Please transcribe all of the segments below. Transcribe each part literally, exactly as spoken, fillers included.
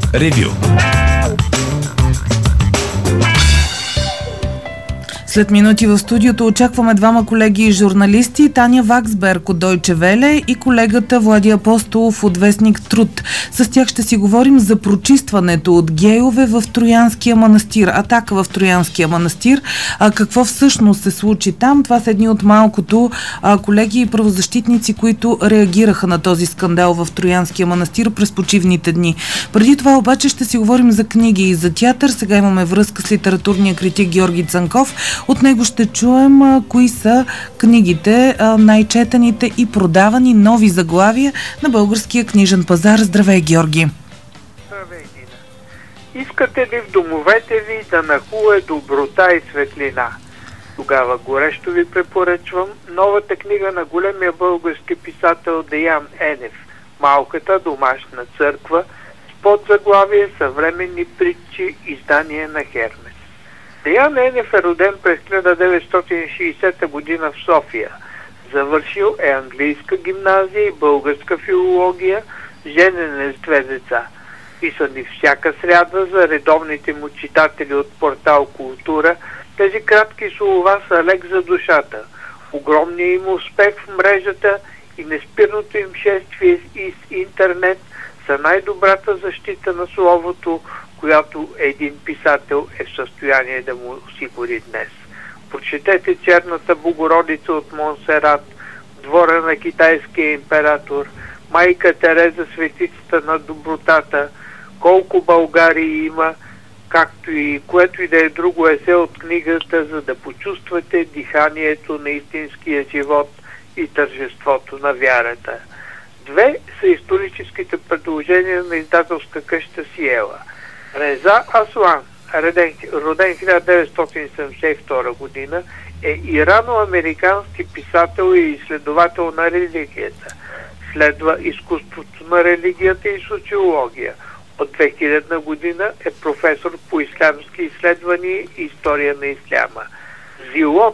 Ревю. След минути в студиото очакваме двама колеги и журналисти, Таня Ваксберг от Deutsche Welle и колегата Влади Апостолов от вестник Труд. С тях ще си говорим за прочистването от гейове в Троянския манастир, атака в Троянския манастир. А какво всъщност се случи там? Това са едни от малкото а, колеги и правозащитници, които реагираха на този скандал в Троянския манастир през почивните дни. Преди това обаче ще си говорим за книги и за театър. Сега имаме връзка с литературния критик Георги Цанков. От него ще чуем а, кои са книгите, а, най-четените и продавани нови заглавия на българския книжен пазар. Здравей, Георги! Здравей, Дина! Искате ли в домовете ви да нахлуе доброта и светлина? Тогава горещо ви препоръчвам новата книга на големия български писател Деян Енев «Малката домашна църква» с подзаглавие «Съвременни притчи», издание на Хермес. Деян Енев е роден през хиляда деветстотин и шейсета година в София. Завършил е английска гимназия и българска филология, женен е с две деца. Писани всяка сряда за редовните му читатели от портал Култура, тези кратки слова са лек за душата. Огромният им успех в мрежата и неспирното им шествие из интернет са най-добрата защита на словото, която един писател е в състояние да му осигури днес. Прочетете Черната Богородица от Монсерат, Двора на китайския император, Майка Тереза, светицата на добротата, Колко Българии има, както и което и да е друго есе от книгата, за да почувствате диханието на истинския живот и тържеството на вярата. Две са историческите предложения на издателска къща Сиела. Реза Аслан, роден хиляда деветстотин седемдесет и втора година, е ирано-американски писател и изследовател на религията. Следва изкуството на религията и социология. От две хилядна година е професор по ислямски изследвания и история на исляма. Зилот,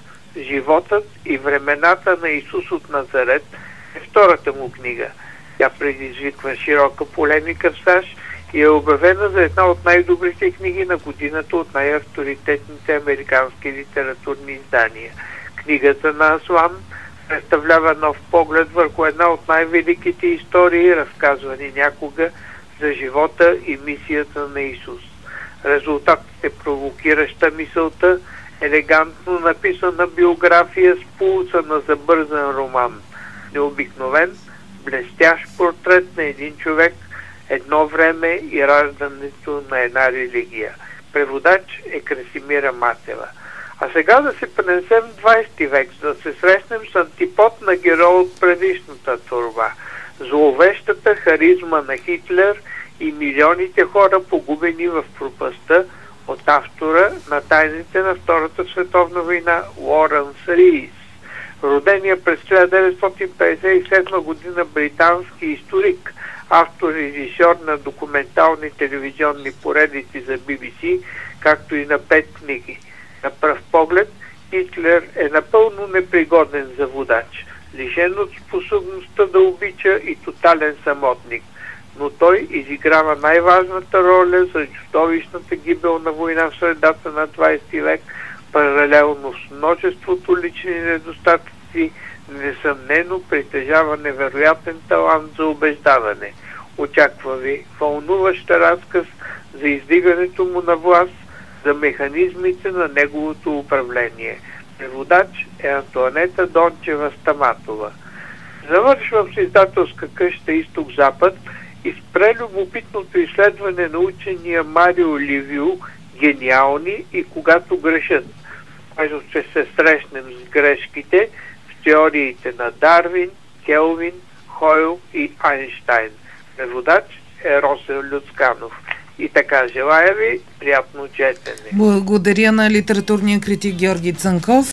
животът и времената на Исус от Назарет е втората му книга. Тя предизвиква широка полемика в САЩ и е обявена за една от най-добрите книги на годината от най-авторитетните американски литературни издания. Книгата на Аслан представлява нов поглед върху една от най-великите истории, разказвани някога, за живота и мисията на Исус. Резултатът е провокираща мисълта, елегантно написана биография с пулса на забързан роман. Необикновен, блестящ портрет на един човек, едно време и раждането на една религия. Преводач е Красимира Матева. А сега да се пренесем в двайсети век, за да се срещнем с антипод на героя от предишната творба. Зловещата харизма на Хитлер и милионите хора, погубени в пропастта, от автора на тайните на Втората световна война Лоренс Риис. Родения през хиляда деветстотин петдесет и седма година британски историк, автор и режисьор на документални телевизионни поредици за Би Би Си, както и на пет книги. На пръв поглед Хитлер е напълно непригоден за водач, лишен от способността да обича и тотален самотник. Но той изиграва най-важната роля за чудовищната гибелна война в средата на двайсети век, паралелно с множеството лични недостатъци, несъмнено притежава невероятен талант за убеждаване. Очаква ви вълнуващ разказ за издигането му на власт, за механизмите на неговото управление. Преводач е Антоанета Дончева Стаматова. Завършвам с издателска къща Изток-Запад и с прелюбопитното изследване на учения Марио Ливио «Гениални и когато грешат», който ще се срещнем с грешките в теориите на Дарвин, Келвин, Хойл и Айнщайн. Преводач е Росен Люцканов. И така, желая ви приятно четене. Благодаря на литературния критик Георги Цанков.